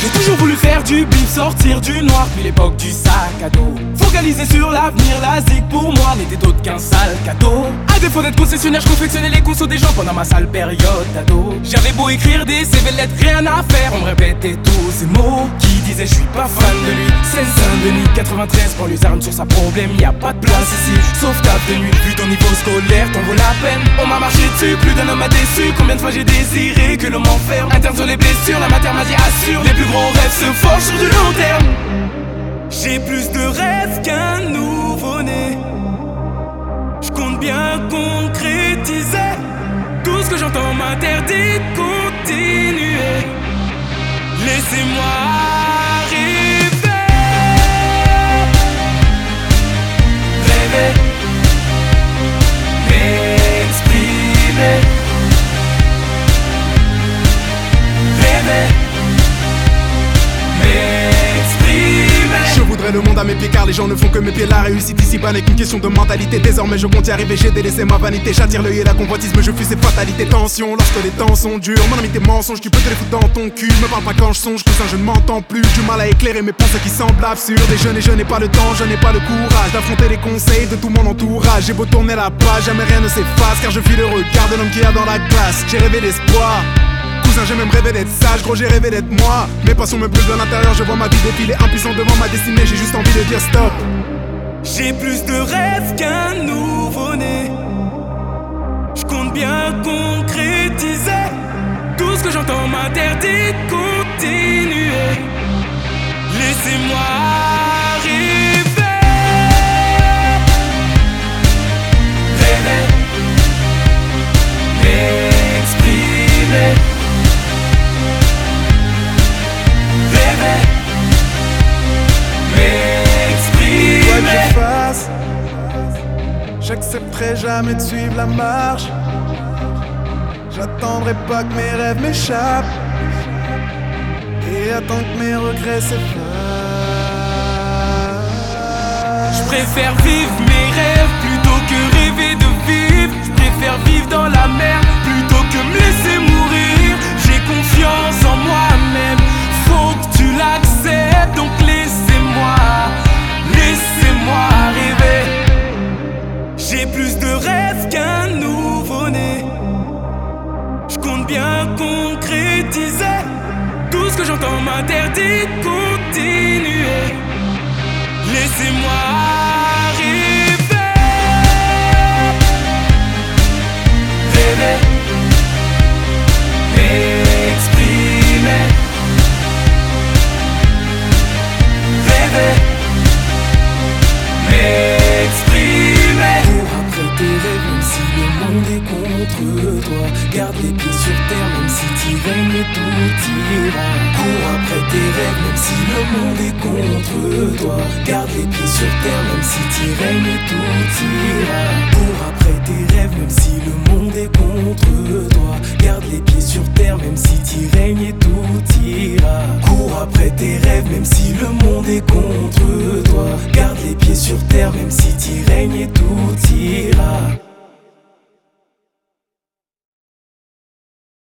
J'ai toujours voulu faire du bif, sortir du noir, puis l'époque du sac à dos. Focaliser sur l'avenir, la zig pour moi n'était d'autre qu'un sale cadeau. À défaut d'être concessionnaire, je confectionnais les consos des gens pendant ma sale période d'ado. J'avais beau écrire des CV lettres, rien à faire, on me répétait tous ces mots qui disaient je suis pas fan de lui. C'est Saint-Denis, 93, pour Luzerne sur sa problème, y a pas de place ici, sauf taf de nuit. Vu ton niveau scolaire, t'en vaut la peine. On m'a marché dessus, plus d'un homme m'a déçu. Combien de fois j'ai désiré que l'on m'enferme. Interne sur les blessures, la matière m'a dit assure. Les plus gros rêves se forgent sur du long terme. J'ai plus de rêves qu'un nouveau-né. J'compte bien concrétiser. Tout ce que j'entends m'interdit de continuer. Laissez-moi arriver. Rêver, m'exprimer. Rêver, m'exprimer. Je voudrais le monde à mes pieds car les gens ne font que mes pieds. La réussite ici-bas n'est qu'une question de mentalité. Désormais je compte y arriver, j'ai délaissé ma vanité. J'attire l'œil et la convoitisme, je fuis ces fatalités. Tension, lorsque les temps sont durs. Mon ami tes mensonges, tu peux te les foutre dans ton cul. Me parle pas quand je songe, cousin je ne m'entends plus. Du mal à éclairer mes pensées qui semblent absurdes. Et je n'ai pas le temps, je n'ai pas le courage d'affronter les conseils de tout mon entourage. J'ai beau tourner la page, jamais rien ne s'efface. Car je fuis le regard de l'homme qui a dans la glace. J'ai rêvé d'espoir. Cousin, j'ai même rêvé d'être sage, gros j'ai rêvé d'être moi. Mes passions me brûlent de l'intérieur, je vois ma vie défiler. Impuissant devant ma destinée, j'ai juste envie de dire stop. J'ai plus de rêves qu'un nouveau-né. J'compte bien concrétiser. Tout ce que j'entends m'interdit de continuer. Laissez-moi arriver. Rêver, m'exprimer. J'accepterai jamais de suivre la marche. J'attendrai pas que mes rêves m'échappent et attends que mes regrets s'effacent. Je préfère vivre mes rêves plutôt que rêver de vivre. Je préfère vivre dans la merde plutôt que me laisser mourir. J'ai confiance en moi-même, faut que tu l'acceptes. Donc laissez-moi rêver. J'ai plus de rêves qu'un nouveau-né. J'compte bien concrétiser. Tout ce que j'entends m'interdit de continuer. Laissez-moi arriver. Rêver, m'exprimer. Rêver, m'exprimer. Cours après tes rêves même si le monde est contre toi. Garde les pieds sur terre même si t'y règnes tout ira. Cours après tes rêves même si le monde est contre toi. Garde les pieds sur terre même si t'y règnes tout ira. Cours après tes rêves même si le monde est contre toi. Garde les pieds sur terre même si t'y règnes tout ira. Cours après tes rêves même si le monde est contre toi. Garde les pieds sur terre même si t'y règnes tout ira.